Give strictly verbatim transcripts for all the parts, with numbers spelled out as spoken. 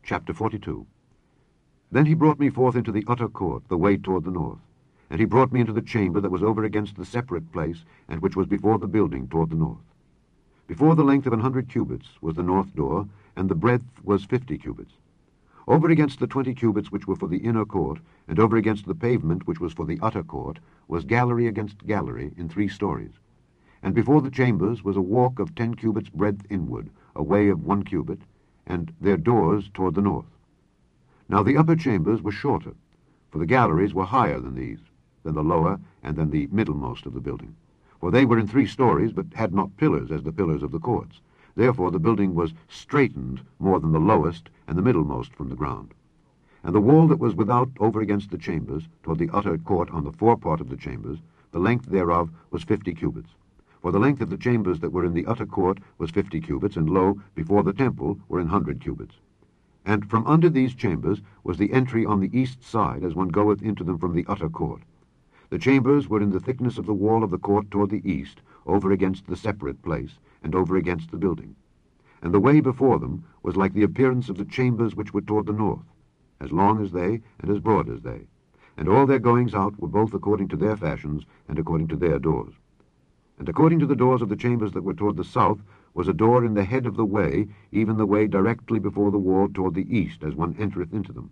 Chapter forty-two. Then he brought me forth into the utter court, the way toward the north. And he brought me into the chamber that was over against the separate place, and which was before the building toward the north. Before the length of an hundred cubits was the north door, and the breadth was fifty cubits. Over against the twenty cubits which were for the inner court, and over against the pavement which was for the utter court, was gallery against gallery in three stories. And before the chambers was a walk of ten cubits breadth inward, a way of one cubit, and their doors toward the north. Now the upper chambers were shorter, for the galleries were higher than these, than the lower, and than the middlemost of the building. For they were in three stories, but had not pillars as the pillars of the courts. Therefore the building was straitened more than the lowest and the middlemost from the ground. And the wall that was without over against the chambers, toward the utter court on the forepart of the chambers, the length thereof was fifty cubits. For the length of the chambers that were in the utter court was fifty cubits, and lo, before the temple were an hundred cubits. And from under these chambers was the entry on the east side, as one goeth into them from the utter court. The chambers were in the thickness of the wall of the court toward the east, over against the separate place, and over against the building. And the way before them was like the appearance of the chambers which were toward the north, as long as they, and as broad as they. And all their goings out were both according to their fashions, and according to their doors. And according to the doors of the chambers that were toward the south was a door in the head of the way, even the way directly before the wall toward the east, as one entereth into them.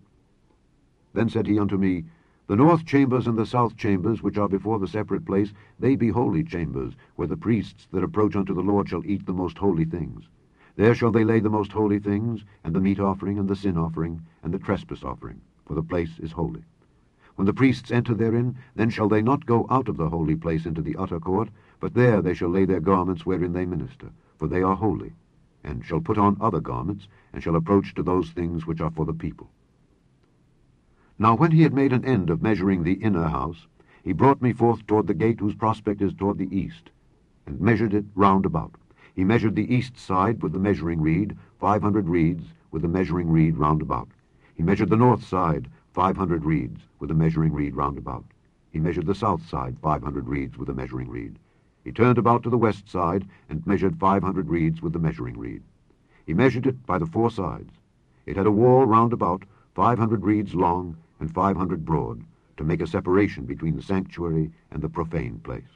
Then said he unto me, The north chambers and the south chambers, which are before the separate place, they be holy chambers, where the priests that approach unto the Lord shall eat the most holy things. There shall they lay the most holy things, and the meat offering, and the sin offering, and the trespass offering, for the place is holy. When the priests enter therein, then shall they not go out of the holy place into the utter court, but there they shall lay their garments wherein they minister, for they are holy, and shall put on other garments, and shall approach to those things which are for the people. Now when he had made an end of measuring the inner house, he brought me forth toward the gate whose prospect is toward the east, and measured it round about. He measured the east side with the measuring reed, five hundred reeds, with the measuring reed round about. He measured the north side, five hundred reeds, with the measuring reed round about. He measured the south side, five hundred reeds, with the measuring reed. He turned about to the west side, and measured five hundred reeds with the measuring reed. He measured it by the four sides. It had a wall round about, five hundred reeds long, and five hundred broad, to make a separation between the sanctuary and the profane place.